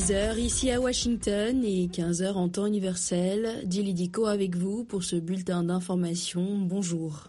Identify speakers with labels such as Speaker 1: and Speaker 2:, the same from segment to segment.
Speaker 1: 16h ici à Washington et 15h en temps universel. Dili Diko avec vous pour ce bulletin d'information. Bonjour.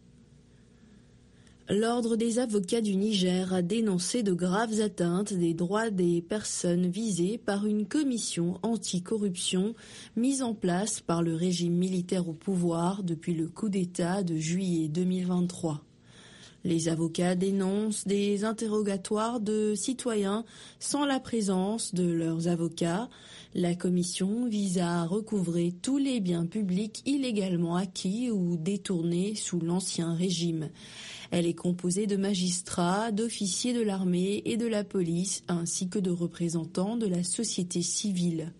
Speaker 1: L'Ordre des avocats du Niger a dénoncé de graves atteintes des droits des personnes visées par une commission anticorruption mise en place par le régime militaire au pouvoir depuis le coup d'État de juillet 2023. Les avocats dénoncent des interrogatoires de citoyens sans la présence de leurs avocats. La commission vise à recouvrer tous les biens publics illégalement acquis ou détournés sous l'ancien régime. Elle est composée de magistrats, d'officiers de l'armée et de la police, ainsi que de représentants de la société civile.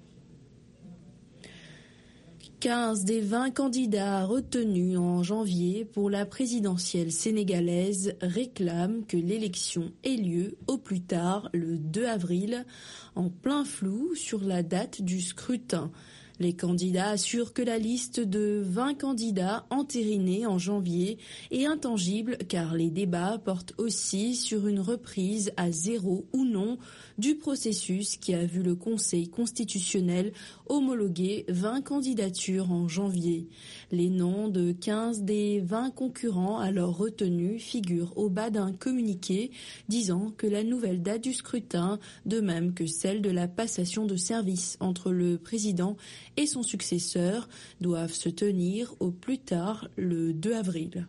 Speaker 1: 15 des 20 candidats retenus en janvier pour la présidentielle sénégalaise réclament que l'élection ait lieu au plus tard le 2 avril, en plein flou sur la date du scrutin. Les candidats assurent que la liste de 20 candidats entérinés en janvier est intangible car les débats portent aussi sur une reprise à zéro ou non du processus qui a vu le Conseil constitutionnel homologuer 20 candidatures en janvier. Les noms de 15 des 20 concurrents alors retenus figurent au bas d'un communiqué disant que la nouvelle date du scrutin, de même que celle de la passation de service entre le président et son successeur, doivent se tenir au plus tard le 2 avril.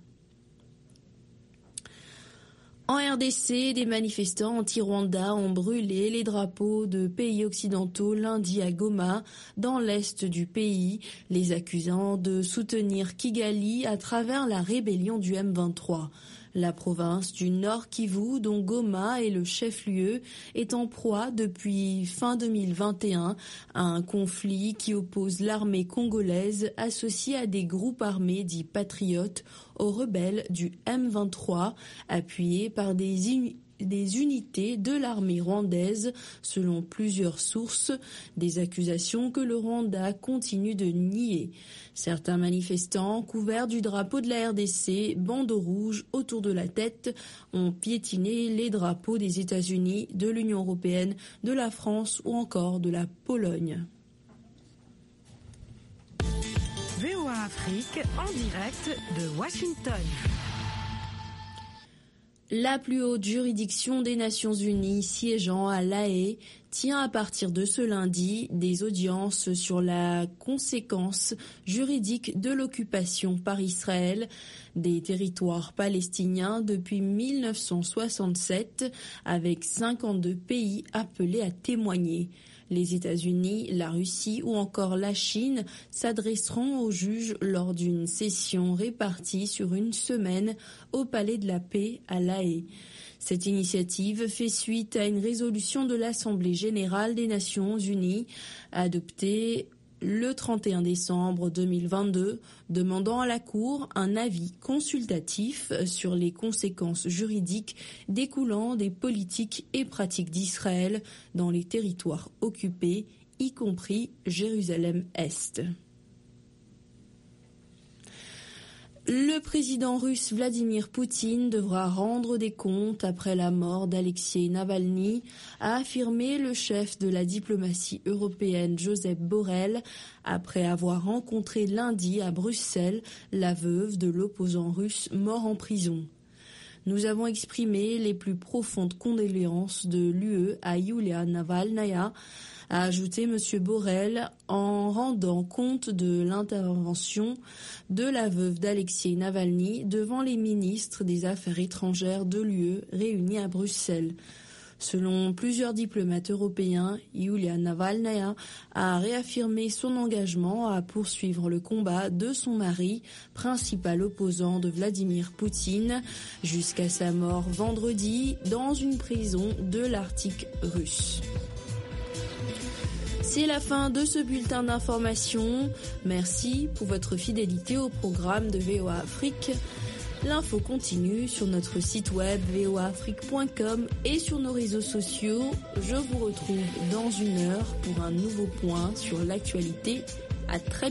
Speaker 1: En RDC, des manifestants anti-Rwanda ont brûlé les drapeaux de pays occidentaux lundi à Goma, dans l'est du pays, les accusant de soutenir Kigali à travers la rébellion du M23. La province du Nord Kivu, dont Goma est le chef-lieu, est en proie depuis fin 2021 à un conflit qui oppose l'armée congolaise associée à des groupes armés dits patriotes aux rebelles du M23, appuyés par des unités de l'armée rwandaise, selon plusieurs sources, des accusations que le Rwanda continue de nier. Certains manifestants, couverts du drapeau de la RDC, bandeau rouge autour de la tête, ont piétiné les drapeaux des États-Unis, de l'Union européenne, de la France ou encore de la Pologne.
Speaker 2: VOA Afrique en direct de Washington.
Speaker 1: La plus haute juridiction des Nations Unies siégeant à La Haye tient à partir de ce lundi des audiences sur la conséquence juridique de l'occupation par Israël des territoires palestiniens depuis 1967, avec 52 pays appelés à témoigner. Les États-Unis, la Russie ou encore la Chine s'adresseront aux juges lors d'une session répartie sur une semaine au Palais de la Paix à La Haye. Cette initiative fait suite à une résolution de l'Assemblée générale des Nations unies adoptée le 31 décembre 2022, demandant à la Cour un avis consultatif sur les conséquences juridiques découlant des politiques et pratiques d'Israël dans les territoires occupés, y compris Jérusalem-Est. Le président russe Vladimir Poutine devra rendre des comptes après la mort d'Alexeï Navalny, a affirmé le chef de la diplomatie européenne Josep Borrell, après avoir rencontré lundi à Bruxelles la veuve de l'opposant russe mort en prison. Nous avons exprimé les plus profondes condoléances de l'UE à Yulia Navalnaya, a ajouté M. Borrell en rendant compte de l'intervention de la veuve d'Alexeï Navalny devant les ministres des Affaires étrangères de l'UE réunis à Bruxelles. Selon plusieurs diplomates européens, Yulia Navalnaya a réaffirmé son engagement à poursuivre le combat de son mari, principal opposant de Vladimir Poutine, jusqu'à sa mort vendredi dans une prison de l'Arctique russe. C'est la fin de ce bulletin d'information. Merci pour votre fidélité au programme de VOA Afrique. L'info continue sur notre site web voaafrique.com et sur nos réseaux sociaux. Je vous retrouve dans une heure pour un nouveau point sur l'actualité. À très bientôt.